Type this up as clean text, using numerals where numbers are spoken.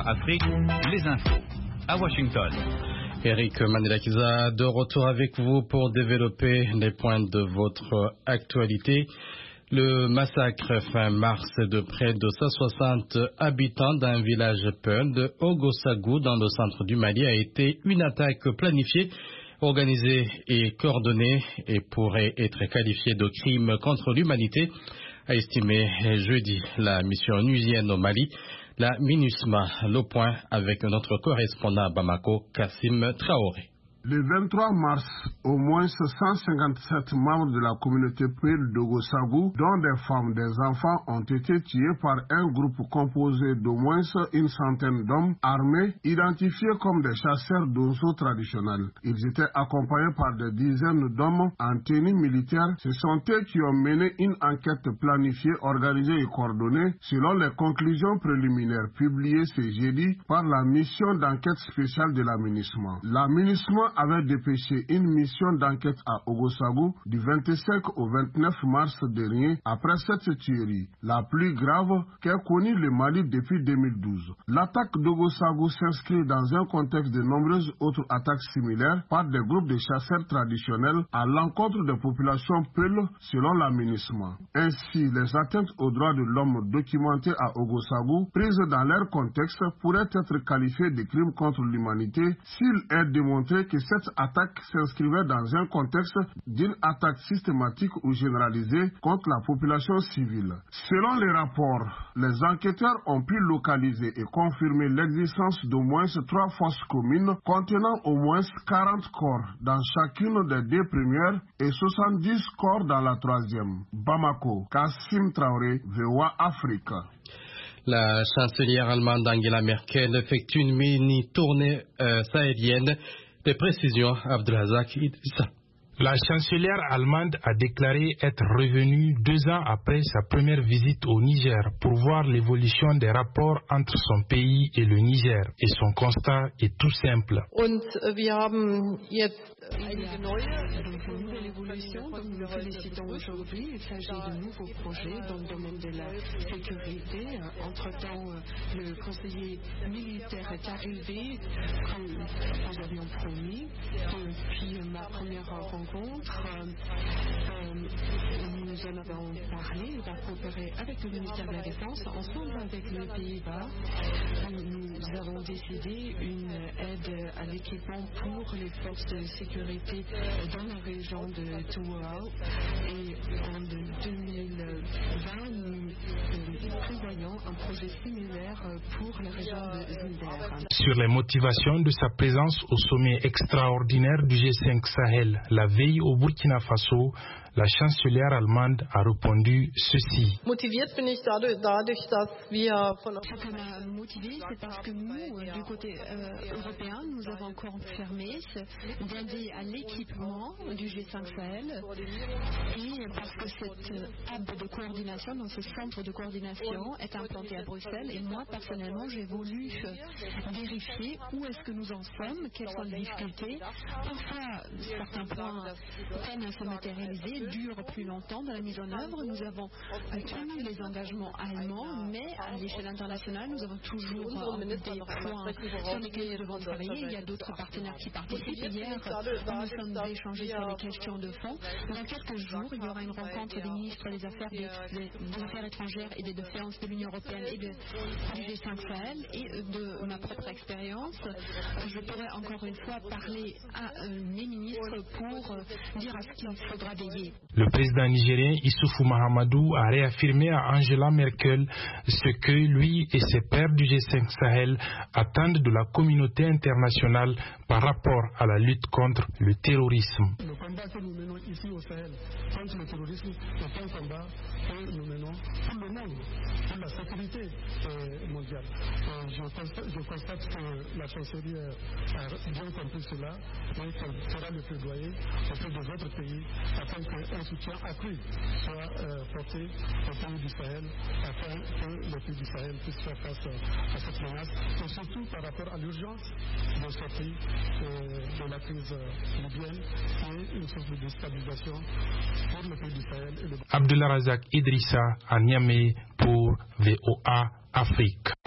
VOA Afrique, les infos à Washington. Eric Manelakiza, de retour avec vous pour développer les points de votre actualité. Le massacre fin mars de près de 160 habitants d'un village Peul de Ogosagou dans le centre du Mali a été une attaque planifiée, organisée et coordonnée et pourrait être qualifiée de crime contre l'humanité, a estimé jeudi la mission onusienne au Mali, la MINUSMA. Le point avec notre correspondant à Bamako, Kassim Traoré. Le 23 mars, au moins 157 membres de la communauté Peul d'Ogosagou, dont des femmes et des enfants, ont été tués par un groupe composé d'au moins une centaine d'hommes armés, identifiés comme des chasseurs d'oiseaux traditionnels. Ils étaient accompagnés par des dizaines d'hommes en tenue militaire. Ce sont eux qui ont mené une enquête planifiée, organisée et coordonnée, selon les conclusions préliminaires publiées ce jeudi par la mission d'enquête spéciale de la MINUSMA. La MINUSMA avait dépêché une mission d'enquête à Ogosagou du 25 au 29 mars dernier après cette tuerie, la plus grave qu'ait connue le Mali depuis 2012. L'attaque d'Ogosagou s'inscrit dans un contexte de nombreuses autres attaques similaires par des groupes de chasseurs traditionnels à l'encontre des populations Peul selon la MINUSMA. Ainsi, les atteintes aux droits de l'homme documentées à Ogosagou, prises dans leur contexte, pourraient être qualifiées de crimes contre l'humanité s'il est démontré que cette attaque s'inscrivait dans un contexte d'une attaque systématique ou généralisée contre la population civile. Selon les rapports, les enquêteurs ont pu localiser et confirmer l'existence d'au moins 3 fosses communes contenant au moins 40 corps dans chacune des 2 premières et 70 corps dans la 3e. Bamako, Kassim Traoré, VOA Afrique. La chancelière allemande Angela Merkel effectue une mini-tournée sahélienne. Des précisions, Abdelrazak Idrissa. La chancelière allemande a déclaré être revenue 2 ans après sa première visite au Niger pour voir l'évolution des rapports entre son pays et le Niger. Et son constat est tout simple. Une nouvelle évolution dont nous nous félicitons aujourd'hui. Il s'agit de nouveaux projets dans le domaine de la sécurité. Entre-temps, le conseiller militaire est arrivé, comme nous avions promis. Depuis ma première rencontre, nous en avons parlé, nous avons coopéré avec le ministère de la Défense, ensemble avec les Pays-Bas. Nous avons décidé une aide à l'équipement pour les forces de sécurité dans la région de Touao, et en 2020 nous prévoyons un projet similaire pour la région de Zinder. Sur les motivations de sa présence au sommet extraordinaire du G5 Sahel la veille au Burkina Faso, la chancelière allemande a répondu ceci. Ce qui m'a motivé, c'est parce que nous, du côté européen, nous avons confirmé d'aller à l'équipement du G5 Sahel, et parce que cette hub de coordination, donc ce centre de coordination est implanté à Bruxelles, et moi personnellement j'ai voulu vérifier où est-ce que nous en sommes, quelles sont les difficultés. Parfois certains points peinent à se matérialiser, durent plus longtemps dans la mise en œuvre. Nous avons tenu les engagements allemands, mais à l'échelle internationale, nous avons toujours des points sur lesquels nous devons travailler. Il y a d'autres partenaires qui participent. Hier, nous sommes échangés sur les questions de fond. Dans quelques jours, il y aura une rencontre des ministres des Affaires étrangères et des Défenses de l'Union européenne et du G5 Sahel. Et de ma propre expérience, je pourrais encore une fois parler à mes ministres pour dire à ce qu'il faudra veiller. Le président nigérien Issoufou Mahamadou a réaffirmé à Angela Merkel ce que lui et ses pairs du G5 Sahel attendent de la communauté internationale par rapport à la lutte contre le terrorisme. Le combat que nous menons ici au Sahel contre le terrorisme est un combat que nous menons pour le monde, pour la sécurité mondiale. Je constate que la chancellerie a bien compris cela et qu'elle fera le plaidoyer auprès des autres pays afin qu'un soutien accru soit porté aux pays du Sahel afin que les pays du Sahel puissent faire face à cette menace et surtout par rapport à l'urgence de sortie de la crise libyenne qui est une source de déstabilisation pour le pays du Sahel. Abdelrazak Idrissa à Niamey pour VOA Afrique.